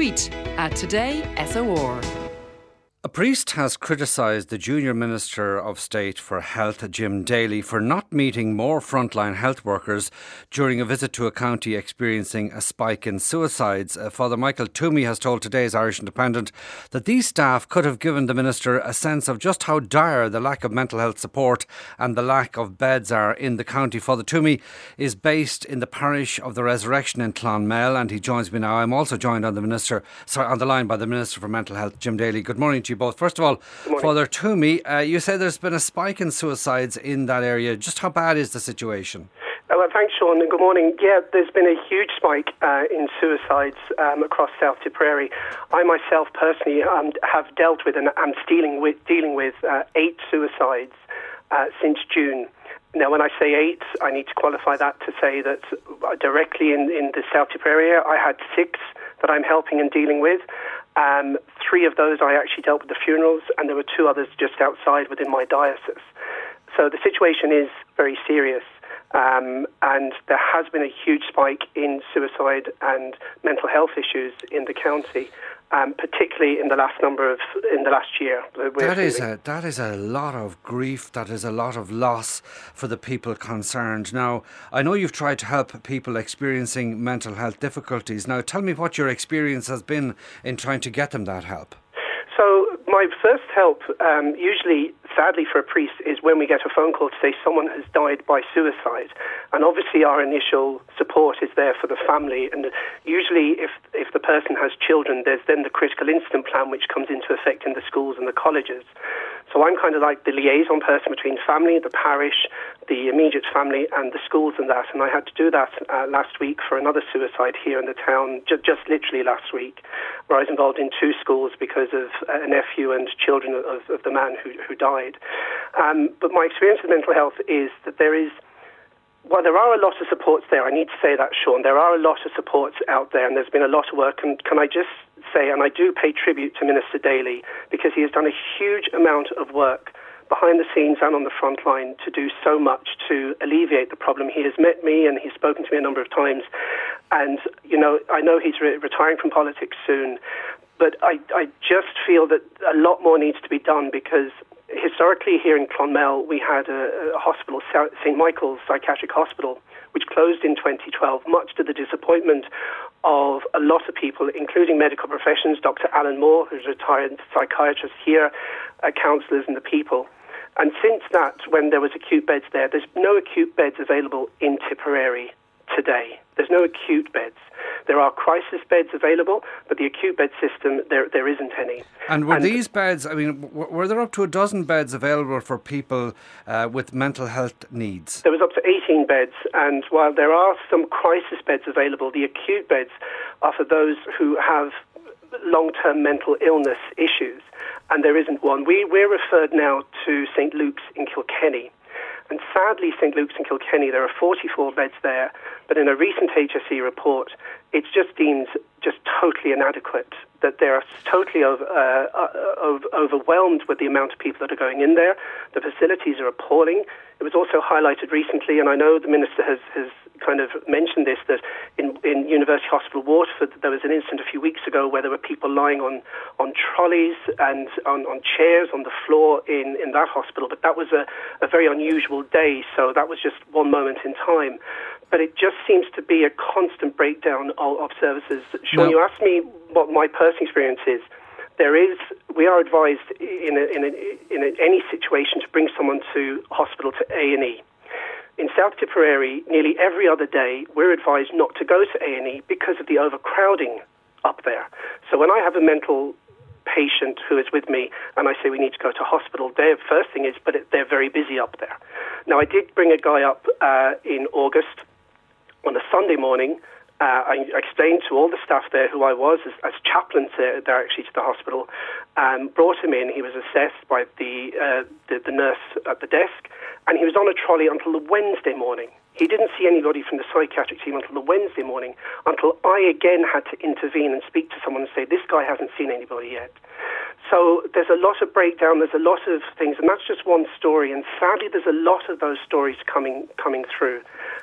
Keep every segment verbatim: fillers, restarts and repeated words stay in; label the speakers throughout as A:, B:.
A: tweet at Today S O R.
B: A priest has criticised the Junior Minister of State for Health, Jim Daly, for not meeting more frontline health workers during a visit to a county experiencing a spike in suicides. Uh, Father Michael Toomey has told today's Irish Independent that these staff could have given the Minister a sense of just how dire the lack of mental health support and the lack of beds are in the county. Father Toomey is based in the parish of the Resurrection in Clonmel, and he joins me now. I'm also joined on the Minister, sorry, on the line by the Minister for Mental Health, Jim Daly. Good morning to you both. First of all, Father Toomey, uh, you say there's been a spike in suicides in that area. Just how bad is the situation?
C: Oh, well, thanks, Sean, and good morning. Yeah, there's been a huge spike uh, in suicides um, across South Tipperary. I myself personally um, have dealt with and am dealing with, dealing with uh, eight suicides uh, since June. Now, when I say eight, I need to qualify that to say that directly in, in the South Tipperary area, I had six that I'm helping and dealing with. Um, three of those I actually dealt with the funerals, and there were two others just outside within my diocese. So the situation is very serious, um, and there has been a huge spike in suicide and mental health issues in the county. Um, particularly in the last number of in the last year.
B: That is a that is a lot of grief. That is a lot of loss for the people concerned. Now, I know you've tried to help people experiencing mental health difficulties. Now, tell me what your experience has been in trying to get them that help.
C: So, my first help, um, usually, sadly for a priest, is when we get a phone call to say someone has died by suicide. And obviously our initial support is there for the family. And usually if, if the person has children, there's then the critical incident plan which comes into effect in the schools and the colleges. So I'm kind of like the liaison person between family, the parish, the immediate family and the schools and that. And I had to do that uh, last week for another suicide here in the town, ju- just literally last week, where I was involved in two schools because of a nephew and children of, of the man who, who died. Um, but my experience with mental health is that there is, well, there are a lot of supports there. I need to say that, Sean. There are a lot of supports out there, and there's been a lot of work. And can I just say, and I do pay tribute to Minister Daly, because he has done a huge amount of work behind the scenes and on the front line to do so much to alleviate the problem. He has met me and he's spoken to me a number of times. And, you know, I know he's re- retiring from politics soon, but I, I just feel that a lot more needs to be done, because historically here in Clonmel we had a, a hospital, Saint Michael's Psychiatric Hospital, which closed in twenty twelve, much to the disappointment of a lot of people, including medical professions, Doctor Alan Moore, who's a retired psychiatrist here, uh, counsellors and the people. And since that, when there was acute beds there, there's no acute beds available in Tipperary today. There's no acute beds. There are crisis beds available, but the acute bed system, there there isn't any.
B: And were
C: and
B: these beds, I mean, w- were there up to a dozen beds available for people uh, with mental health needs?
C: There was up to eighteen beds, and while there are some crisis beds available, the acute beds are for those who have long-term mental illness issues, and there isn't one. We, we're referred now to Saint Luke's in Kilkenny. And sadly, Saint Luke's in Kilkenny, there are forty-four beds there, but in a recent H S E report, it's just deemed just totally inadequate, that they are totally over, uh, uh, overwhelmed with the amount of people that are going in there. The facilities are appalling. It was also highlighted recently, and I know the Minister has, has kind of mentioned this, that in, in University Hospital Waterford, there was an incident a few weeks ago where there were people lying on, on trolleys and on, on chairs on the floor in, in that hospital. But that was a, a very unusual day, so that was just one moment in time. But it just seems to be a constant breakdown of, of services. Sean, no. You asked me what my personal experience is. There is, we are advised in, a, in, a, in a, any situation to bring someone to hospital to A and E. In South Tipperary, nearly every other day, we're advised not to go to A and E because of the overcrowding up there. So when I have a mental patient who is with me and I say we need to go to hospital, their first thing is, but it, they're very busy up there. Now, I did bring a guy up uh, in August on a Sunday morning. Uh, I explained to all the staff there who I was as, as chaplains there, there actually to the hospital, um, brought him in. He was assessed by the, uh, the the nurse at the desk, and he was on a trolley until the Wednesday morning. He didn't see anybody from the psychiatric team until the Wednesday morning, until I again had to intervene and speak to someone and say, this guy hasn't seen anybody yet. So there's a lot of breakdown, there's a lot of things, and that's just one story, and sadly there's a lot of those stories coming coming through.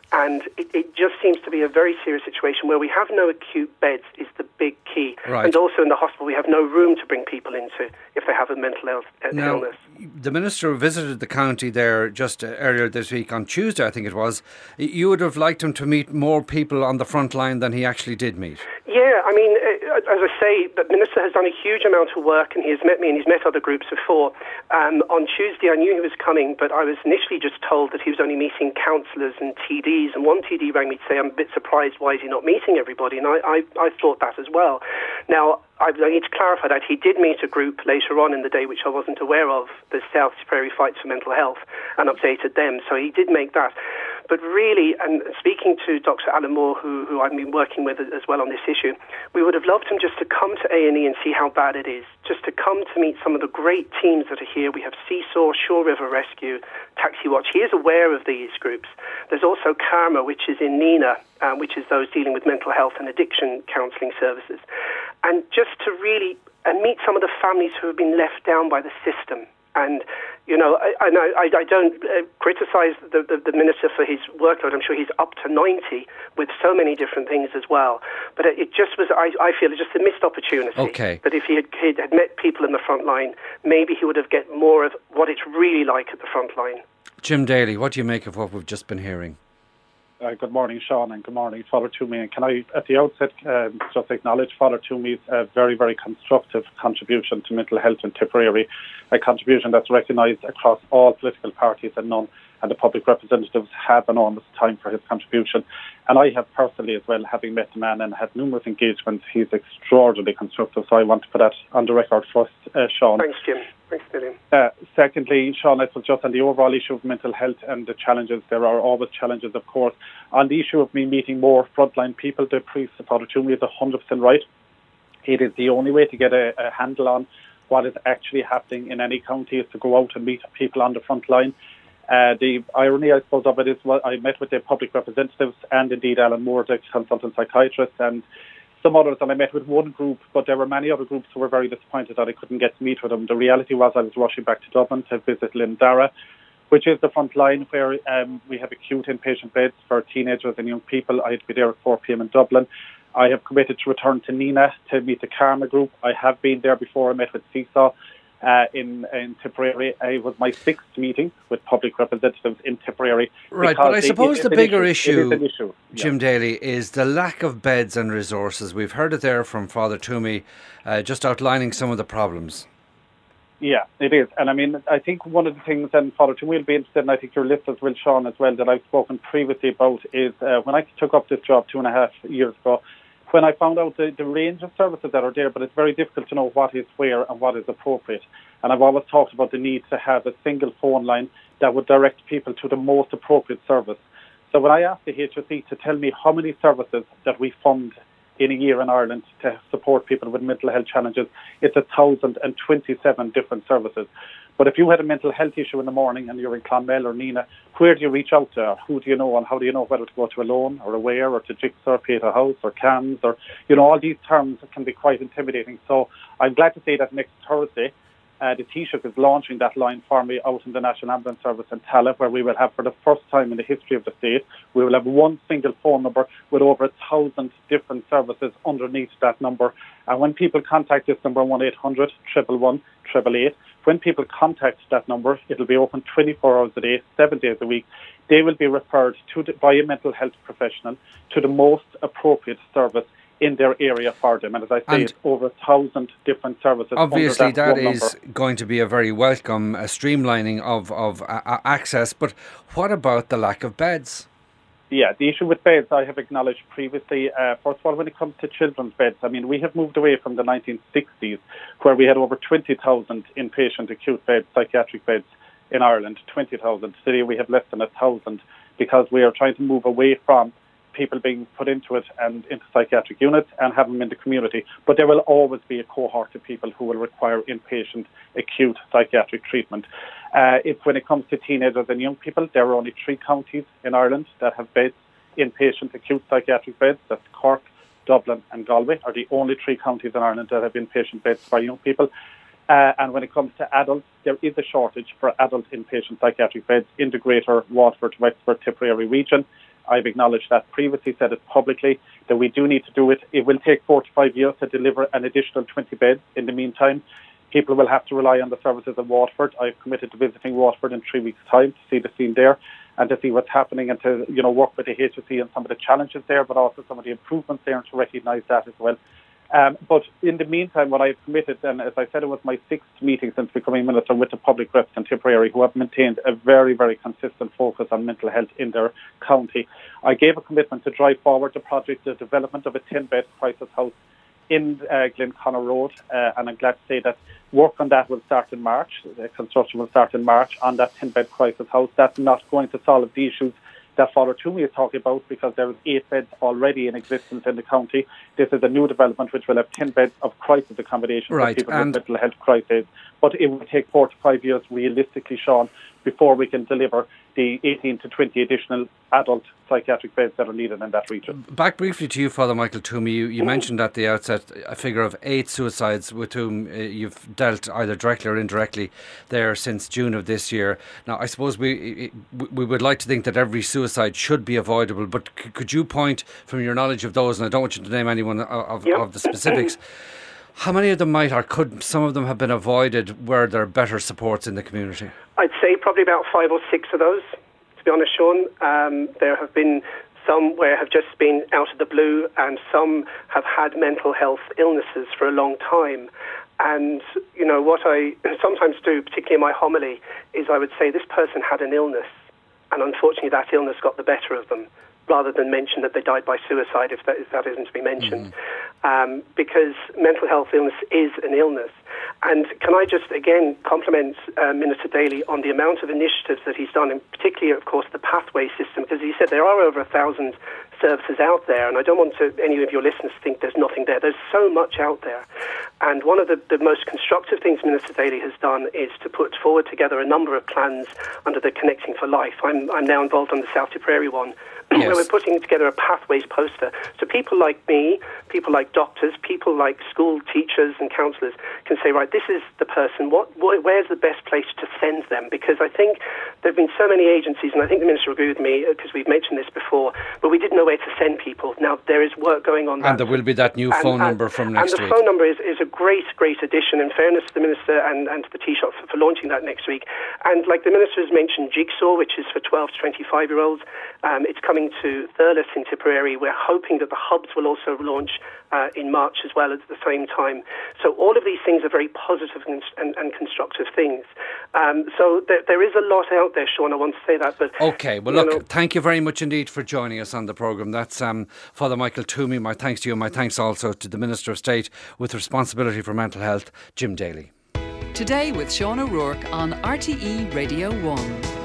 C: And it, it just seems to be a very serious situation where we have no acute beds is the big key.
B: Right.
C: And also in the hospital we have no room to bring people into if they have a mental health uh,
B: now,
C: illness.
B: The Minister visited the county there just uh, earlier this week on Tuesday, I think it was. You would have liked him to meet more people on the front line than he actually did meet.
C: Yeah, I mean, uh, as I say, the Minister has done a huge amount of work and he has met me and he's met other groups before. Um, on Tuesday I knew he was coming, but I was initially just told that he was only meeting councillors and T Ds, and one T D rang me to say, I'm a bit surprised, why is he not meeting everybody? And I, I, I thought that as well. Now, I need to clarify that he did meet a group later on in the day which I wasn't aware of, the South Tipperary Fights for Mental Health, and updated them, so he did make that. But really, and speaking to Doctor Alan Moore, who, who I've been working with as well on this issue, we would have loved him just to come to A and E and see how bad it is, just to come to meet some of the great teams that are here. We have Seesaw, Shore River Rescue, Taxi Watch. He is aware of these groups. There's also Karma, which is in Nina, um, which is those dealing with mental health and addiction counselling services. And just to really and meet some of the families who have been left down by the system. And, you know, I, I, I don't uh, criticise the, the, the Minister for his workload. I'm sure he's up to ninety with so many different things as well. But it, it just was, I, I feel, just a missed opportunity.
B: Okay.
C: That if he had, he had met people in the front line, maybe he would have get more of what it's really like at the front line.
B: Jim Daly, what do you make of what we've just been hearing?
D: Uh, good morning, Sean, and good morning, Father Toomey. And can I, at the outset, um, just acknowledge Father Toomey's uh, very, very constructive contribution to mental health in Tipperary, a contribution that's recognised across all political parties and none, and the public representatives have enormous time for his contribution. And I have personally as well, having met the man and had numerous engagements, he's extraordinarily constructive, so I want to put that on the record first, uh, Sean.
C: Thanks, Jim. Thanks, William.
D: Uh, secondly, Sean, I suppose just on the overall issue of mental health and the challenges, there are always challenges, of course. On the issue of me meeting more frontline people, the priest, Father Toomey, is one hundred percent right. It is the only way to get a, a handle on what is actually happening in any county, is to go out and meet people on the front line. Uh, the irony, I suppose, of it is, well, I met with the public representatives and indeed Alan Moore, the consultant psychiatrist, and some others, and I met with one group, but there were many other groups who were very disappointed that I couldn't get to meet with them. The reality was I was rushing back to Dublin to visit Lindara, which is the front line where um, we have acute inpatient beds for teenagers and young people. I had to be there at four p.m. in Dublin. I have committed to return to Nina to meet the Karma group. I have been there before. I met with Seesaw uh, in, in Tipperary. It was my sixth meeting with public representatives in Tipperary.
B: Right, but I suppose
D: it,
B: the bigger issue,
D: issue, issue.
B: Jim
D: yeah.
B: Daly, is the lack of beds and resources. We've heard it there from Father Toomey, uh, just outlining some of the problems.
D: Yeah, it is. And I mean, I think one of the things, and Father Toomey will be interested, and I think your listeners will, Sean, as well, that I've spoken previously about is uh, when I took up this job two and a half years ago, when I found out the, the range of services that are there, but it's very difficult to know what is where and what is appropriate. And I've always talked about the need to have a single phone line that would direct people to the most appropriate service. So when I asked the H S E to tell me how many services that we fund in a year in Ireland to support people with mental health challenges, it's one thousand twenty-seven different services. But if you had a mental health issue in the morning and you're in Clonmel or Nina, where do you reach out to? Who do you know, and how do you know whether to go to Alone or Aware or to Jigsaw or Peter House or CAMS, or, you know, all these terms can be quite intimidating. So I'm glad to say that next Thursday, Uh, the Taoiseach is launching that line for me out in the National Ambulance Service in Tallaght, where we will have, for the first time in the history of the state, we will have one single phone number with over a thousand different services underneath that number. And when people contact this number, one eight hundred, one one one, eight eight eight, when people contact that number, it'll be open twenty-four hours a day, seven days a week. They will be referred to the, by a mental health professional to the most appropriate service in their area for them. And as I say,
B: And
D: it's over a thousand different services.
B: Obviously,
D: under that,
B: that
D: one
B: is
D: number.
B: going to be a very welcome uh, streamlining of, of uh, access. But what about the lack of beds?
D: Yeah, the issue with beds I have acknowledged previously. Uh, first of all, when it comes to children's beds, I mean, we have moved away from the nineteen sixties, where we had over twenty thousand inpatient acute beds, psychiatric beds in Ireland, twenty thousand. Today we have less than one thousand, because we are trying to move away from people being put into it and into psychiatric units and have them in the community. But there will always be a cohort of people who will require inpatient acute psychiatric treatment. Uh, if when it comes to teenagers and young people, there are only three counties in Ireland that have beds, inpatient acute psychiatric beds. That's Cork, Dublin and Galway are the only three counties in Ireland that have inpatient beds for young people. Uh, and when it comes to adults, there is a shortage for adult inpatient psychiatric beds in the greater Waterford, Wexford, Tipperary region. I've acknowledged that previously, said it publicly, that we do need to do it. It will take four to five years to deliver an additional twenty beds. In the meantime, people will have to rely on the services of Waterford. I've committed to visiting Waterford in three weeks' time to see the scene there and to see what's happening and to, you know, work with the H S E on some of the challenges there, but also some of the improvements there and to recognise that as well. Um, but in the meantime, what I've committed, and as I said, it was my sixth meeting since becoming Minister with the public reps in Tipperary, who have maintained a very, very consistent focus on mental health in their county. I gave a commitment to drive forward the project, the development of a ten-bed crisis house in uh, Glenconnor Road, uh, and I'm glad to say that work on that will start in March. The construction will start in March on that ten-bed crisis house. That's not going to solve the issues that Father Toomey is talking about, because there is eight beds already in existence in the county. This is a new development which will have ten beds of crisis accommodation
B: right,
D: for people
B: and
D: with mental health crises. But it will take four to five years realistically, Sean, before we can deliver the eighteen to twenty additional adult psychiatric beds that are needed in that region.
B: Back briefly to you, Father Michael Toomey. You, you mentioned at the outset a figure of eight suicides with whom uh, you've dealt either directly or indirectly there since June of this year. Now, I suppose we we would like to think that every suicide should be avoidable, but c- could you point from your knowledge of those, and I don't want you to name anyone of, of,
C: yep.
B: of the specifics, how many of them might, or could some of them have been avoided where there are better supports in the community?
C: I'd say probably about five or six of those, to be honest, Sean. Um, there have been some where have just been out of the blue, and some have had mental health illnesses for a long time. And, you know, what I sometimes do, particularly in my homily, is I would say this person had an illness, and unfortunately that illness got the better of them, rather than mention that they died by suicide, if that, if that isn't to be mentioned. Mm-hmm. Um, because mental health illness is an illness. And can I just, again, compliment uh, Minister Daly on the amount of initiatives that he's done, and particularly, of course, the pathway system, because he said there are over a thousand services out there, and I don't want to, any of your listeners to think there's nothing there. There's so much out there. And one of the, the most constructive things Minister Daly has done is to put forward together a number of plans under the Connecting for Life. I'm, I'm now involved on the South Tipperary one, yes. where we're putting together a pathways poster. So people like me, people like doctors, people like school teachers and counsellors can say, right, this is the person, what, what, where's the best place to send them? Because I think there have been so many agencies, and I think the Minister will agree with me, because we've mentioned this before, but we didn't know where to send people. Now, there is work going on.
B: And
C: that.
B: there will be that new
C: and,
B: phone
C: and,
B: number from next
C: week. And the
B: week.
C: phone number is, is a great, great addition, in fairness to the Minister and, and to the Taoiseach for, for launching that next week. And like the Minister has mentioned, Jigsaw, which is for twelve to twenty-five-year-olds, um, it's coming to Thurles in Tipperary. We're hoping that the hubs will also launch uh, in March as well at the same time. So all of these things are very positive and, and, and constructive things. Um, so there, there is a lot out there, Sean, I want to say that. But
B: OK, well look,
C: know,
B: thank you very much indeed for joining us on the programme. That's um, Father Michael Toomey. My thanks to you, and my thanks also to the Minister of State with responsibility for mental health, Jim Daly.
A: Today with Sean O'Rourke on R T E Radio one.